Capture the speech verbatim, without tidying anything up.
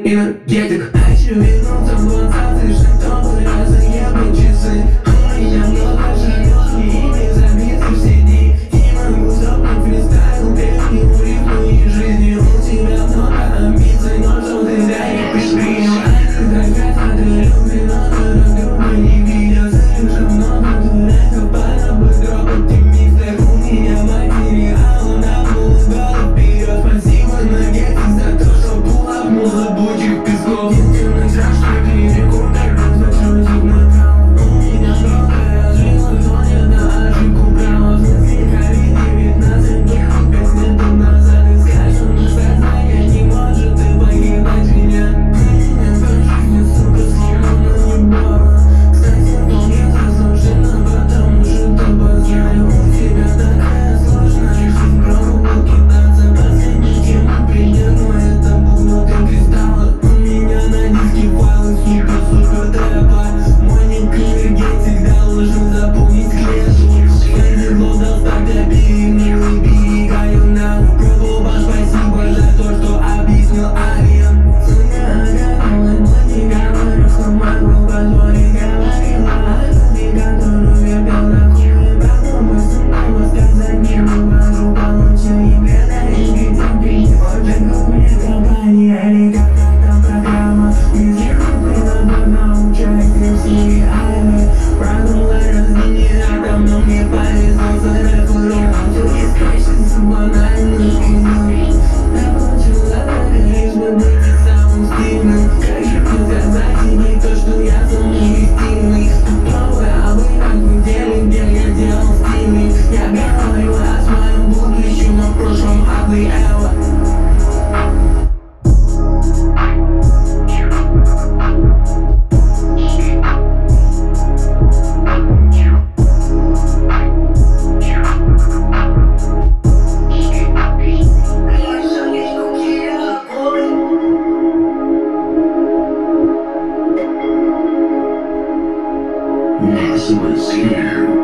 энергетик. Хочу вернуться в двадцатый, чтобы разъебать часы. У меня много шагов и не забиты все дни. Не могу запнуть фристайл, перемену ритму и жизни. У тебя много амбиций, но что ты зря их предпринял. Они хотят и любви, но дорогого не видят. Слишком много дураков, пора бы дропать и мистер. У меня материал, на полгода вперед. Спасибо энергетик за то, что пулап музабучих песков. Единственный страх, что перекур, как разворачивать накал. У меня много разжилок, но не на ошибку права. В смысле ковид девятнадцать, бегут пять лет назад. И скажу, но сознание не может и покидать меня. У меня по жизни, сука, сломана не баба. Кстати, вполне заслуженно, потому что базарю. У тебя такая сложная жизнь, пробовал кидаться. Последний тему принят, но это будут и кристаллы. У меня на диске файлы супер-супер трэпа. Мой ник энергетик должен заполнить клетку. Фэнзи флоу дал стать обильным и берегаю нам. Пробовал, спасибо за то, что объяснил Ариен. Судя оказалось, но не говорю, что могу позволить. Говорила о любви, которую я пел на хуе. Потом и снова сказать не вывожу, получил именно ингредиенты. Очень крупная компания или какая-то программа. Везде куплено, но научаюсь в сериале. Продумала разминировать, но мне повезло с рэпером. Все искрящийся банальный кино. Я получила харизму быть самым стильным. Как же мне сказать тебе то, что я самый стильный? Попробуй обыграть в деле, где я делал стильный. Я говорю о своем будущем, о прошлом, а вы эва. Maximus here.